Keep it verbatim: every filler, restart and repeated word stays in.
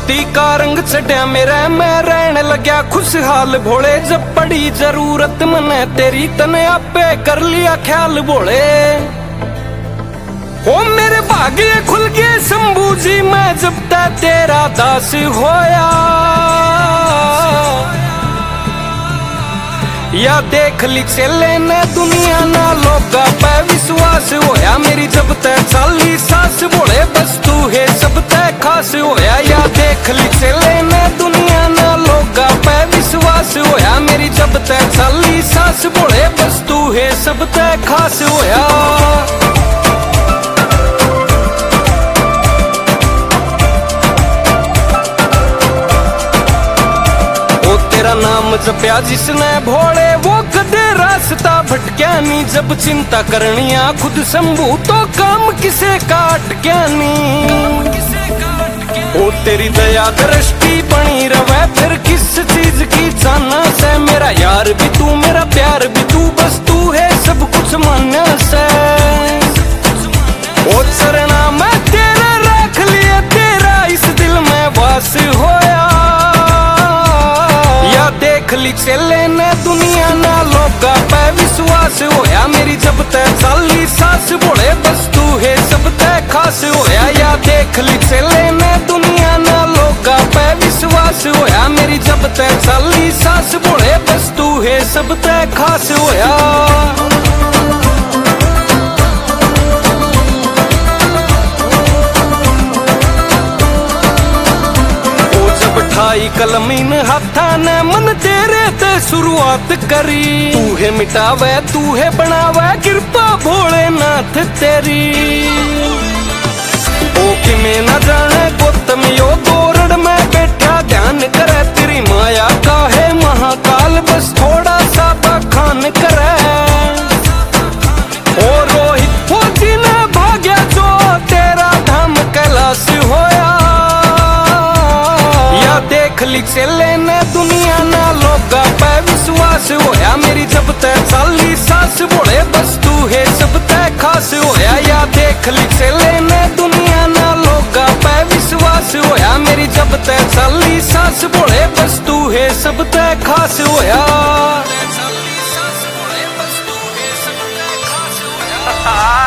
मोती का रंग चढ़िया मेरा, मैं रहने लग्या खुशहाल भोले। जब पड़ी जरूरत मने तेरी तने आपे कर लिया ख्याल भोले। ओ मेरे भाग्य खुल गए शंभू जी, मैं जब तक तेरा दास होया। या देख ली चले ने दुनिया ना लोगा पे विश्वास होया मेरी, जब तक चाली सास भोले बस तू है सब तक खास होया। या देख ली चले ने दुनिया ना लोगा पे विश्वास होया मेरी, जब तक चाली सास भोले बस तू है सब तक खास होया। तेरा नाम जपया जिसने भोले वो कदे रास्ता भटक्या नी। जब चिंता करनिया खुद शंभू तो काम किसे काट क्या नी। ओ तेरी दया दृष्टि बनी रवे फिर किस चीज की जाना से। मेरा यार भी तू मेरा प्यार भी तू, बस तू है सब कुछ मान्य से। ओ चरना मैं तेरा रख लिया, तेरा इस दिल में वास होया। देख ली चले ने दुनिया ना लोगा पे विश्वास होया मेरी, जब तक चाली सास भोले बस तू है सब तक खास होया। या देख ली चले ने दुनिया ना लोगा पे विश्वास होया मेरी, जब तक चाली सास भोले बस तू है सब तक खास होया। ठाई कलम इन हाथा ने मन तेरे ते शुरुआत करी। तू है मिटावे तू है बनावे कृपा भोलेनाथ तेरी। ओ कि मैं न जाने गौतम यो गोरड़ में बैठा ध्यान करे तेरी माया का है महाकाल, बस थोड़ा सा बखान करे। ओ रोहित फौजी ने भाग्या जो तेरा धाम कैलाश होया। देख ली चले ने दुनिया ना लोगा पे विश्वास होया मेरी, जब तक चाली सास भोले बस तू है सब तक खास होया। या देख ली चले ने दुनिया ना लोगा पे विश्वास होया मेरी, जब तक चाली सास भोले बस तू है सब तक खास होया।